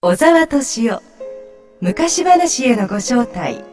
小沢敏夫昔話へのご招待。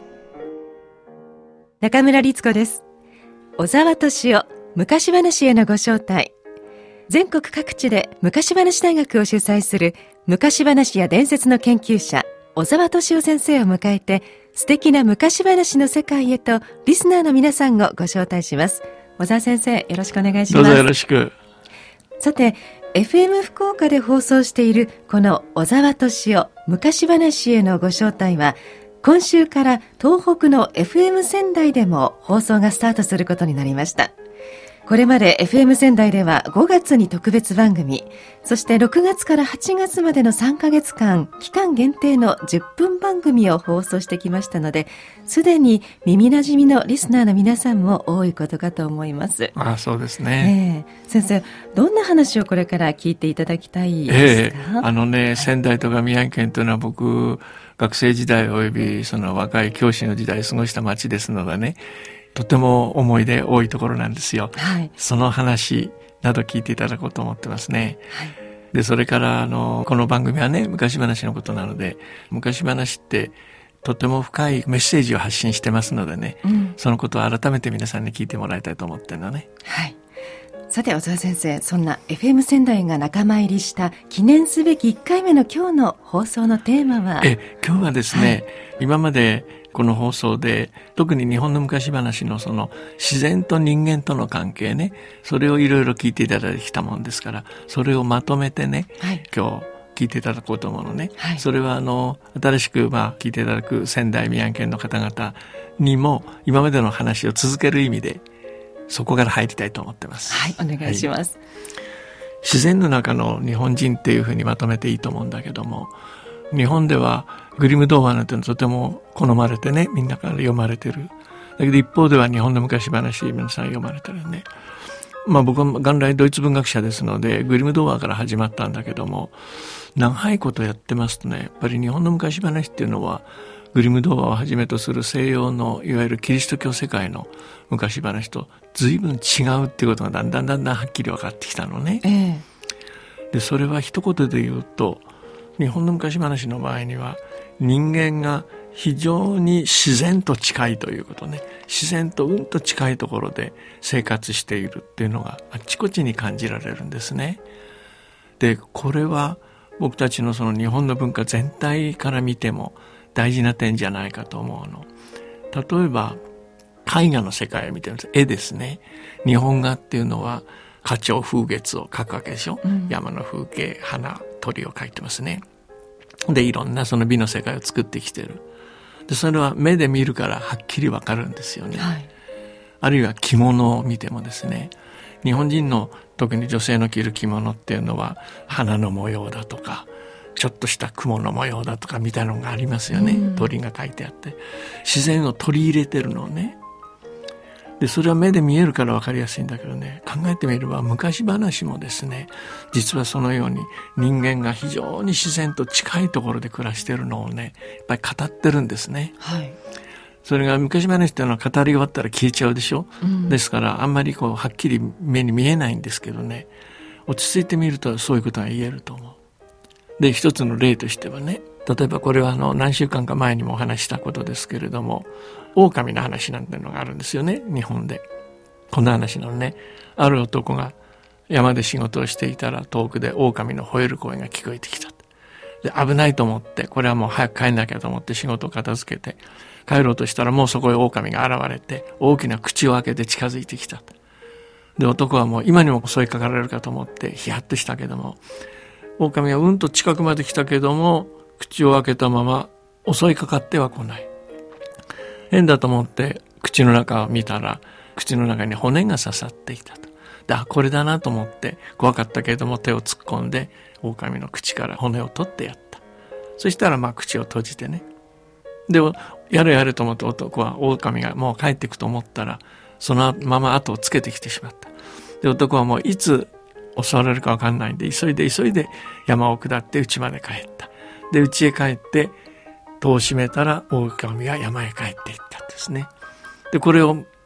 中村律子です。小沢敏夫昔話へのご招待。全国各地で昔話大学を主催する昔話や伝説の研究者小沢敏夫先生を迎えて、素敵な昔話の世界へとリスナーの皆さんをご招待します。小沢先生、よろしくお願いします。 どうぞよろしく。 さて、FM 福岡で放送しているこの小沢敏夫昔話へのご招待は、今週から東北の FM 仙台でも放送がスタートすることになりました。これまで FM 仙台では5月に特別番組、そして6月から8月までの3ヶ月間、期間限定の10分番組を放送してきましたので、すでに耳なじみのリスナーの皆さんも多いことかと思います。 そうですね。 先生、どんな話をこれから聞いていただきたいですか？ 仙台とか宮城県というのは僕、学生時代およびその若い教師の時代過ごした町ですのでね、とても思い出多いところなんですよ。その話など聞いていただこうと思ってますね。で、それからこの番組はね、昔話のことなので、昔話ってとても深いメッセージを発信してますのでね、そのことを改めて皆さんに聞いてもらいたいと思ってるのね。 さて、小沢先生、そんな FM 仙台が仲間入りした記念すべき1回目の今日の放送のテーマは？ 今日はですね、今までこの放送で特に日本の昔話のその自然と人間との関係ね、それをいろいろ聞いていただいてきたもんですから、それをまとめてね、今日聞いていただこうと思うのね。それは新しく聞いていただく仙台宮城県の方々にも今までの話を続ける意味でそこから入りたいと思ってます。 お願いします。 自然の中の日本人っていうふうにまとめていいと思うんだけども、日本ではグリム童話なんてのとても好まれてね、みんなから読まれてる。だけど一方では日本の昔話皆さん読まれてるね。僕は元来ドイツ文学者ですので、グリム童話から始まったんだけども、長いことやってますとね、やっぱり日本の昔話っていうのはグリム童話をはじめとする西洋のいわゆるキリスト教世界の昔話と随分違うっていうことがだんだんはっきり分かってきたのね。で、それは一言で言うと、日本の昔話の場合には人間が非常に自然と近いということね。自然とうんと近いところで生活しているっていうのがあちこちに感じられるんですね。で、これは僕たちのその日本の文化全体から見ても大事な点じゃないかと思うの。例えば絵画の世界を見てみると、絵ですね。日本画っていうのは花鳥風月を描くわけでしょ。山の風景、花、鳥を描いてますね。で、いろんなその美の世界を作ってきてる。で、それは目で見るからはっきりわかるんですよね。あるいは着物を見てもですね、日本人の特に女性の着る着物っていうのは花の模様だとか、ちょっとした雲の模様だとかみたいなのがありますよね。鳥が描いてあって自然を取り入れてるのね。で、それは目で見えるから分かりやすいんだけどね、考えてみれば昔話もですね、実はそのように人間が非常に自然と近いところで暮らしているのをね、やっぱり語ってるんですね。それが昔話っていうのは語り終わったら消えちゃうでしょ。ですからあんまりはっきり目に見えないんですけどね、落ち着いてみるとそういうことが言えると思う。で、一つの例としてはね、例えばこれは何週間か前にもお話したことですけれども、狼の話なんていうのがあるんですよね、日本で。こんな話なのね。ある男が山で仕事をしていたら遠くで狼の吠える声が聞こえてきた。で、危ないと思って、これはもう早く帰んなきゃと思って仕事を片付けて帰ろうとしたら、もうそこへ狼が現れて大きな口を開けて近づいてきた。で、男はもう今にも襲いかかられるかと思ってヒヤッとしたけども、狼はうんと近くまで来たけども口を開けたまま襲いかかっては来ない。変だと思って口の中を見たら、口の中に骨が刺さっていたと。で、これだなと思って怖かったけれども手を突っ込んで狼の口から骨を取ってやった。そしたら口を閉じてね。で、やれやれと思って男は狼がもう帰っていくと思ったら、そのまま後をつけてきてしまった。で、男はもういつ襲われるか分かんないんで急いで山を下って家まで帰った。で、家へ帰って戸を閉めたら狼が山へ帰っていったんですね。で、これを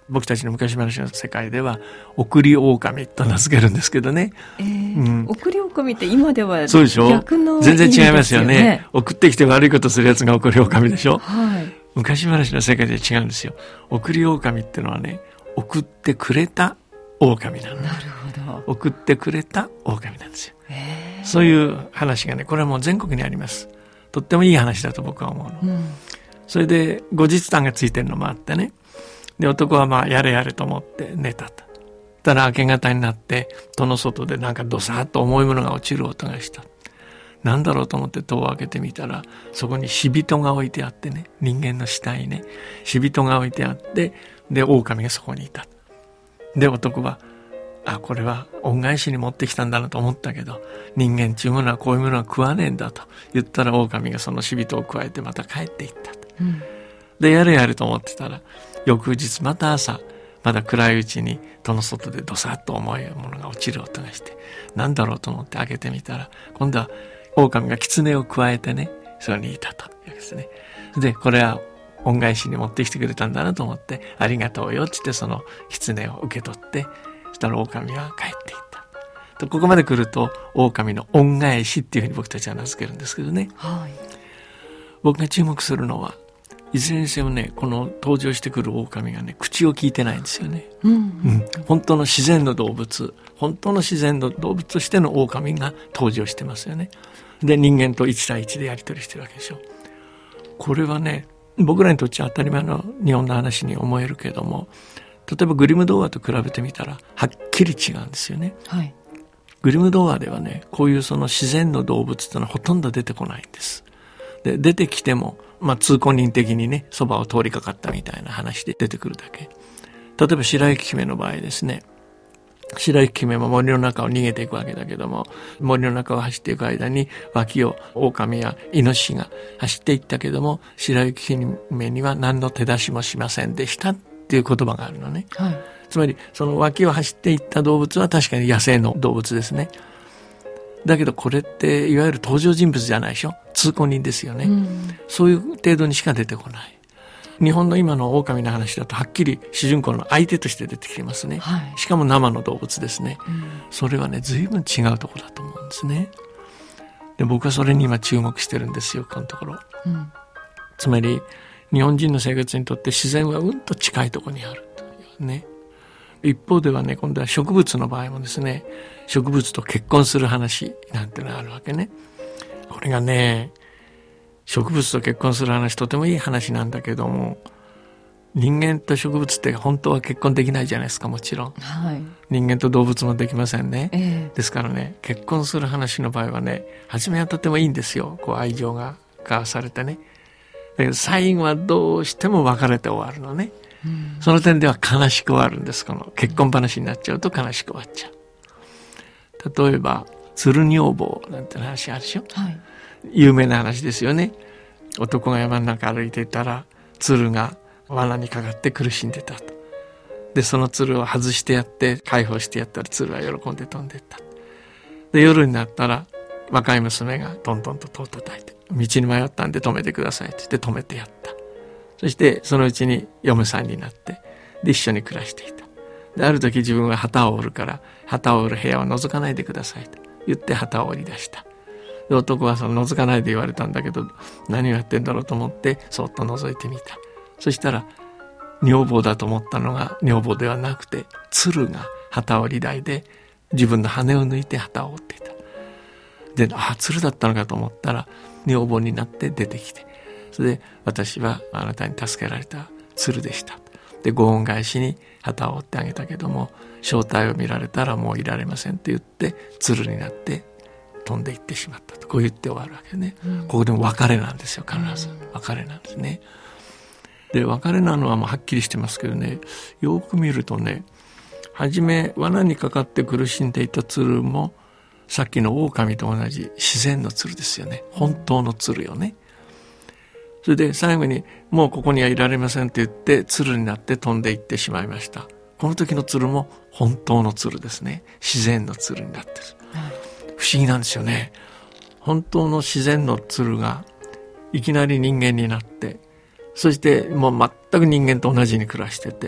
僕たちの昔話の世界では送り狼と名付けるんですけどね、 送り狼って今ではそうでしょ、 逆の意味全然違いますよね。 ですよね。 送ってきて悪いことするやつが送り狼でしょ、 はい、 昔話の世界で違うんですよ。送り狼っていうのはね、送ってくれた狼なの。 なるほど。 送ってくれた狼なんですよ。そういう話がね、これはもう全国にあります。とってもいい話だと僕は思うの、それで後日談がついてるのもあってね、で男はまあやれやれと思って寝たと。ただ明け方になって戸の外でなんかドサッと重いものが落ちる音がした。なんだろうと思って戸を開けてみたら、そこに死人が置いてあってね、人間の死体ね、死人が置いてあって、で狼がそこにいた。で男はこれは恩返しに持ってきたんだなと思ったけど、人間っていうものはこういうものは食わねえんだと言ったら、狼がその死人を加えてまた帰っていったと、でやれやれと思ってたら、翌日また朝、まだ暗いうちに戸の外でドサッと重いものが落ちる音がして、なんだろうと思って開けてみたら、今度は狼が狐を加えてね、そこにいたというわけですね。でこれは恩返しに持ってきてくれたんだなと思って、ありがとうよってその狐を受け取って、そしたら狼は帰っていった。とここまで来ると狼の恩返しっていうふうに僕たちは名付けるんですけどね、僕が注目するのはいずれにせよね、この登場してくる狼がね、口を聞いてないんですよね、本当の自然の動物、本当の自然の動物としての狼が登場してますよね。で人間と1対1でやり取りしてるわけでしょ。これはね、僕らにとっちゃ当たり前の日本の話に思えるけれども、例えばグリム童話と比べてみたらはっきり違うんですよね、グリム童話ではね、こういうその自然の動物というのはほとんど出てこないんです。で出てきても、通行人的にね、そばを通りかかったみたいな話で出てくるだけ。例えば白雪姫の場合ですね、白雪姫も森の中を逃げていくわけだけども、森の中を走っていく間に脇を狼やイノシシが走っていったけども、白雪姫には何の手出しもしませんでしたっていう言葉があるのね、つまりその脇を走っていった動物は確かに野生の動物ですね。だけどこれっていわゆる登場人物じゃないでしょ、通行人ですよね、そういう程度にしか出てこない。日本の今の狼の話だとはっきり主人公の相手として出てきてますね、しかも生の動物ですね、それはね随分違うところだと思うんですね。で僕はそれに今注目してるんですよ、このところ、つまり日本人の生活にとって自然はうんと近いところにあるというね。一方ではね、今度は植物の場合もですね、植物と結婚する話なんてのがあるわけね。これがね、植物と結婚する話とてもいい話なんだけども、人間と植物って本当は結婚できないじゃないですか、もちろん、人間と動物もできませんね、ですからね、結婚する話の場合はね、初めはとてもいいんですよ、こう愛情が交わされてね。だけど最後はどうしても別れて終わるのね、その点では悲しく終わるんです。この結婚話になっちゃうと悲しく終わっちゃう。例えば鶴女房なんて話あるでしょ、有名な話ですよね。男が山の中歩いていたら鶴が罠にかかって苦しんでたと。でその鶴を外してやって解放してやったら鶴は喜んで飛んでいった。で夜になったら若い娘がトントンと戸を叩いて、道に迷ったんで止めてくださいって言って止めてやった。そしてそのうちに嫁さんになって、で一緒に暮らしていた。である時自分は旗を折るから旗を折る部屋を覗かないでくださいと言って旗を折り出した。で男はその覗かないで言われたんだけど、何をやってんだろうと思ってそっと覗いてみた。そしたら女房だと思ったのが女房ではなくて、鶴が旗折り台で自分の羽を抜いて旗を折っていた。で鶴だったのかと思ったら女房になって出てきて、それで私はあなたに助けられた鶴でした。でご恩返しに旗を折ってあげたけども、正体を見られたらもういられませんって言って鶴になって飛んでいってしまったと、こう言って終わるわけね、ここでも別れなんですよ、必ず別れなんですね。で別れなのはもうはっきりしてますけどね、よく見るとね、初め罠にかかって苦しんでいた鶴もさっきの狼と同じ自然の鶴ですよね、本当の鶴よね。それで最後にもうここにはいられませんって言って鶴になって飛んでいってしまいました。この時の鶴も本当の鶴ですね、自然の鶴になってる、不思議なんですよね。本当の自然の鶴がいきなり人間になって、そしてもう全く人間と同じに暮らしてて、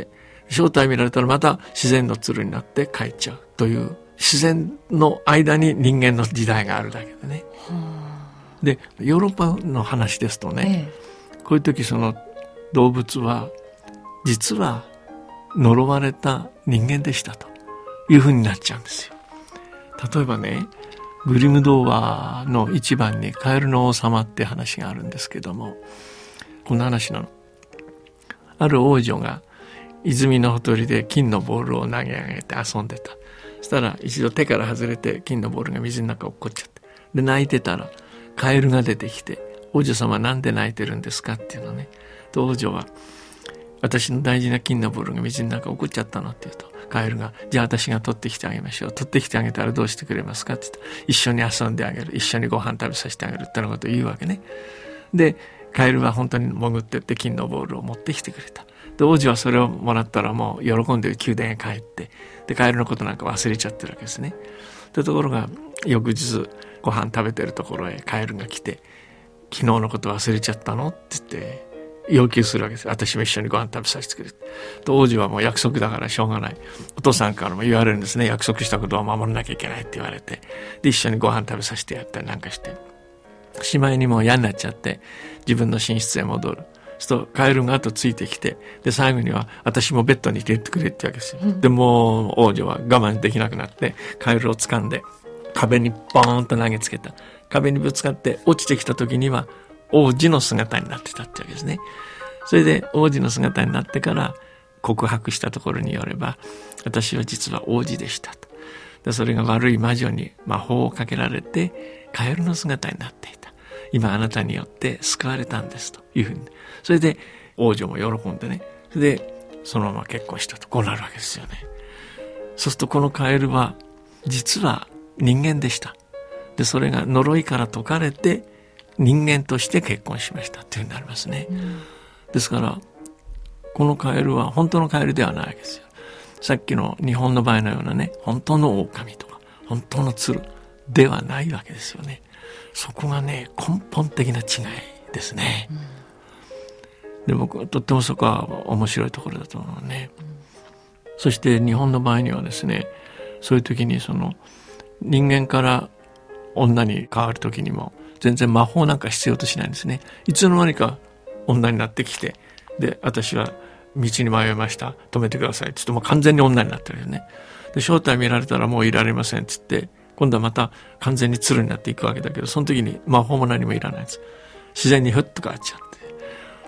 正体見られたらまた自然の鶴になって帰っちゃうという、自然の間に人間の時代があるだけでね。でヨーロッパの話ですとね、こういう時その動物は実は呪われた人間でしたというふうになっちゃうんですよ。例えばね、グリム童話の一番にカエルの王様って話があるんですけども、こんな話なの。ある王女が泉のほとりで金のボールを投げ上げて遊んでた。そしたら一度手から外れて金のボールが水の中落っこっちゃって、で泣いてたらカエルが出てきて、王女様なんで泣いてるんですかっていうのね。と王女は、私の大事な金のボールが水の中落っこっちゃったのって言うと、カエルが、じゃあ私が取ってきてあげましょう。取ってきてあげたらどうしてくれますかって言ったら、一緒に遊んであげる、一緒にご飯食べさせてあげるってなことを言うわけね。でカエルは本当に潜ってって金のボールを持ってきてくれた。で王子はそれをもらったらもう喜んで宮殿へ帰って、でカエルのことなんか忘れちゃってるわけですね。でところが翌日ご飯食べてるところへカエルが来て、昨日のこと忘れちゃったのって言って要求するわけです。私も一緒にご飯食べさせてくれ。と王子はもう約束だからしょうがない。お父さんからも言われるんですね。約束したことは守らなきゃいけないって言われて、で一緒にご飯食べさせてやったりなんかして、しまいにもう嫌になっちゃって自分の寝室へ戻る。そうするとカエルが後ついてきて、で最後には私もベッドに入れてくれってわけですよ。でもう王女は我慢できなくなってカエルを掴んで壁にボーンと投げつけた。壁にぶつかって落ちてきた時には王子の姿になってたってわけですね。それで王子の姿になってから告白したところによれば、私は実は王子でしたと。でそれが悪い魔女に魔法をかけられてカエルの姿になっていた。今あなたによって救われたんですというふうに。それで王女も喜んでね、それでそのまま結婚したと、こうなるわけですよね。そうするとこのカエルは実は人間でした。でそれが呪いから解かれて人間として結婚しましたっていうふうになりますね。ですからこのカエルは本当のカエルではないわけですよ。さっきの日本の場合のようなね、本当の狼とか本当の鶴ではないわけですよね。そこがね根本的な違いですね。で僕はとってもそこは面白いところだと思うね。そして日本の場合にはですね、そういう時にその人間から女に変わる時にも全然魔法なんか必要としないんですね。いつの間にか女になってきて、で私は道に迷いました、止めてくださいって言っても完全に女になってるよね。で正体見られたらもういられませんって言って今度はまた完全に鶴になっていくわけだけど、その時に魔法も何もいらないです。自然にふっと変わっちゃって、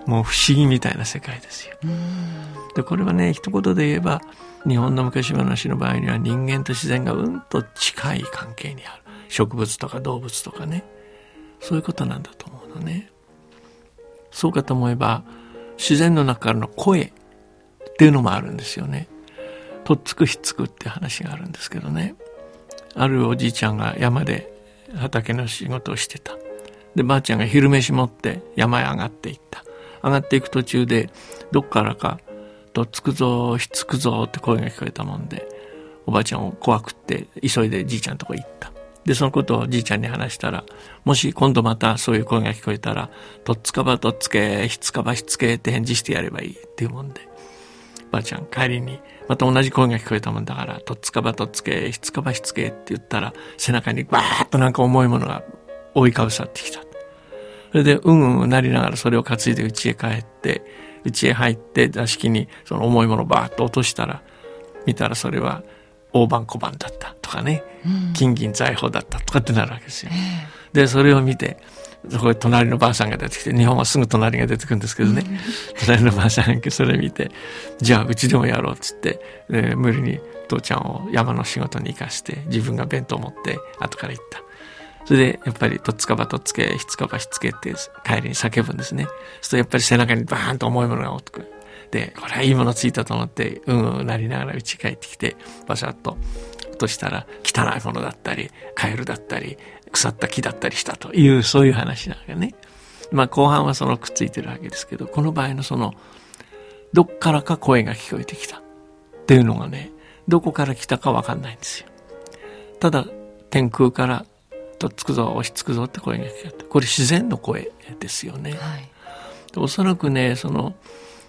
もう不思議みたいな世界ですよ。でこれはね一言で言えば日本の昔話の場合には人間と自然がうんと近い関係にある。植物とか動物とかね、そういうことなんだと思うのね。そうかと思えば自然の中からの声っていうのもあるんですよね。とっつくひっつくって話があるんですけどね、あるおじいちゃんが山で畑の仕事をしてた。でばあちゃんが昼飯持って山へ上がっていった。上がっていく途中でどっからかとっつくぞひっつくぞって声が聞こえたもんで、おばあちゃんを怖くって急いでじいちゃんのとこ行った。でそのことをじいちゃんに話したら、もし今度またそういう声が聞こえたらとっつかばとっつけひっつかばひっつけって返事してやればいいっていうもんで、ばあちゃん帰りにまた同じ声が聞こえたもんだから、とっつかばとっつけひっつかばひっつけって言ったら背中にバーッとなんか重いものが覆いかぶさってきた。それでうんうんなりながらそれを担いで家へ帰って、家へ入って座敷にその重いものをバーッと落としたら、見たらそれは大判小判だったとかね、金銀財宝だったとかってなるわけですよ。でそれを見てそこで隣のばあさんが出てきて、日本はすぐ隣が出てくるんですけどね、隣のばあさんがそれ見て、じゃあうちでもやろうっつって、無理に父ちゃんを山の仕事に行かして自分が弁当を持って後から行った。それでやっぱりとっつかばとっつけひっつかばひっつけって帰りに叫ぶんですね。そうするとやっぱり背中にバーンと重いものが落ちてくる。でこれはいいものついたと思ってうんなりながら家帰ってきてバシャッと落としたら汚いものだったりカエルだったり腐った木だったりしたという、そういう話なわけね。まあ後半はそのくっついてるわけですけど、この場合のそのどっからか声が聞こえてきたっていうのがね、どこから来たか分かんないんですよ。ただ天空からとっつくぞ押しつくぞって声が聞こえた。これ自然の声ですよね。はい、おそらくねその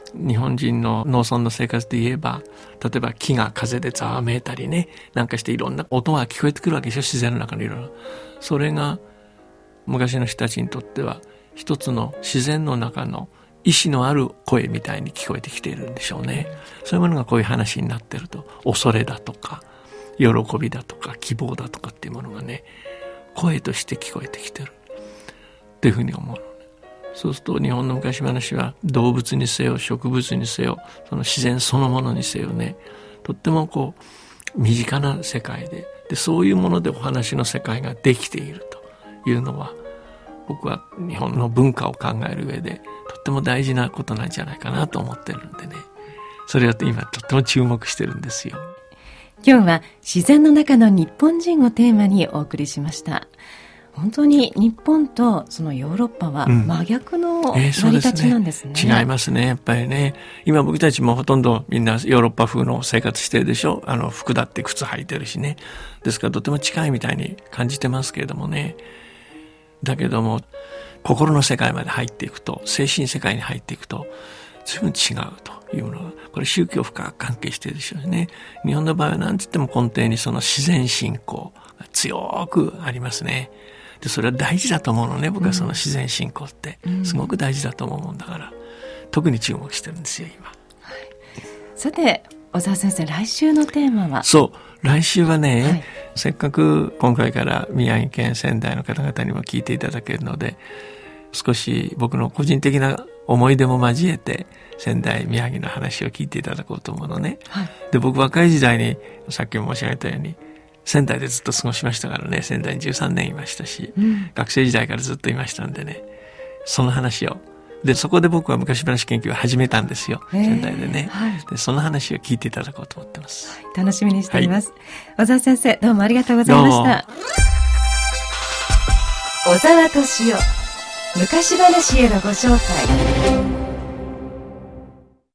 日本人の農村の生活で言えば、例えば木が風でざわめいたりね、なんかしていろんな音が聞こえてくるわけでしょ、自然の中にいろいろ。それが昔の人たちにとっては一つの自然の中の意志のある声みたいに聞こえてきているんでしょうね。そういうものがこういう話になっていると、恐れだとか喜びだとか希望だとかっていうものがね、声として聞こえてきてるっていうふうに思うのね。そうすると日本の昔話は動物にせよ植物にせよその自然そのものにせよね、とってもこう身近な世界で、そういうものでお話の世界ができているというのは、僕は日本の文化を考える上でとっても大事なことなんじゃないかなと思ってるんでね、それを今とっても注目してるんですよ。 今日は自然の中の日本人をテーマにお送りしました。本当に日本とそのヨーロッパは真逆の成り立ちなんですね。 違いますね、やっぱりね。今僕たちもほとんどみんなヨーロッパ風の生活してるでしょ。服だって靴履いてるしね。ですからとても近いみたいに感じてますけれどもね。だけども心の世界まで入っていくと、精神世界に入っていくと随分違うというのが、これ宗教深く関係しているでしょうね。日本の場合は何て言っても根底にその自然信仰が強くありますね。でそれは大事だと思うのね。僕はその自然信仰ってすごく大事だと思うもんだから、特に注目してるんですよ今、はい。 さて小沢先生、来週のテーマは？ そう来週はね、はい、せっかく今回から宮城県仙台の方々にも聞いていただけるので、少し僕の個人的な思い出も交えて仙台宮城の話を聞いていただこうと思うのね、はい、で僕若い時代にさっきも申し上げたように仙台でずっと過ごしましたからね。仙台に13年いましたし、学生時代からずっといましたんでね、その話をでそこで僕は昔話研究を始めたんですよ、仙台でね、はい、でその話を聞いていただこうと思ってます、 はい、楽しみにしています、はい、小沢先生どうもありがとうございました。小沢敏夫、昔話へのご招待。